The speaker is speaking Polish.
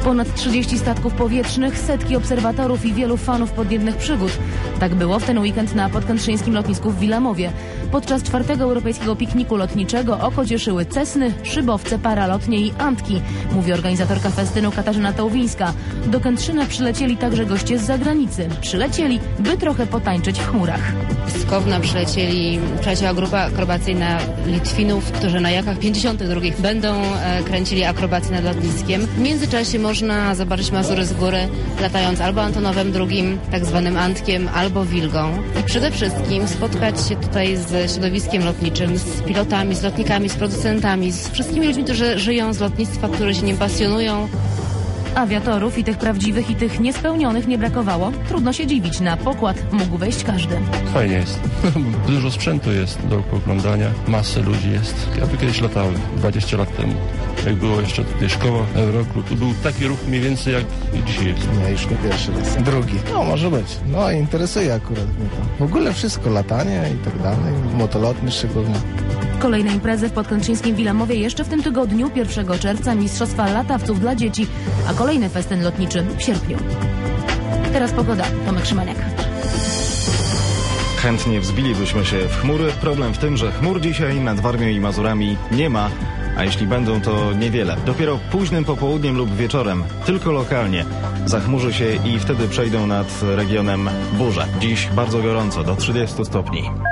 Ponad 30 statków powietrznych, setki obserwatorów i wielu fanów podniebnych przygód. Tak było w ten weekend na podkętrzyńskim lotnisku w Wilamowie. Podczas 4. europejskiego pikniku lotniczego oko cieszyły Cessny, szybowce, paralotnie i Antki, mówi organizatorka festynu Katarzyna Tołwińska. Do Kętrzyna przylecieli także goście z zagranicy. Przylecieli, by trochę potańczyć w chmurach. Z Kowna przyleciała grupa akrobacyjna Litwinów, którzy na jakach 52 będą kręcili akrobację nad lotniskiem. W międzyczasie można zobaczyć Mazury z góry, latając albo Antonowem II, tak zwanym Antkiem, albo Wilgą. I przede wszystkim spotkać się tutaj z środowiskiem lotniczym, z pilotami, z lotnikami, z producentami, z wszystkimi ludźmi, którzy żyją z lotnictwa, którzy się nim pasjonują. Awiatorów i tych prawdziwych, i tych niespełnionych nie brakowało. Trudno się dziwić, na pokład mógł wejść każdy. Fajnie jest. Dużo sprzętu jest do oglądania, masę ludzi jest. Ja tu kiedyś latałem, 20 lat temu. Jak było jeszcze tutaj szkoła Euroclub, to był taki ruch mniej więcej jak dzisiaj jest. Nie, już nie pierwszy raz. Drugi. No, może być. No, interesuje akurat mnie to. W ogóle wszystko, latanie i tak dalej. Motolotny szczególnie. Kolejne imprezy w podkętrzyńskim Wilamowie jeszcze w tym tygodniu, 1 czerwca, mistrzostwa latawców dla dzieci, a kolejny festyn lotniczy w sierpniu. Teraz pogoda. Tomek Szymaniak. Chętnie wzbilibyśmy się w chmury. Problem w tym, że chmur dzisiaj nad Warmią i Mazurami nie ma, a jeśli będą, to niewiele. Dopiero późnym popołudniem lub wieczorem, tylko lokalnie, zachmurzy się i wtedy przejdą nad regionem burze. Dziś bardzo gorąco, do 30 stopni.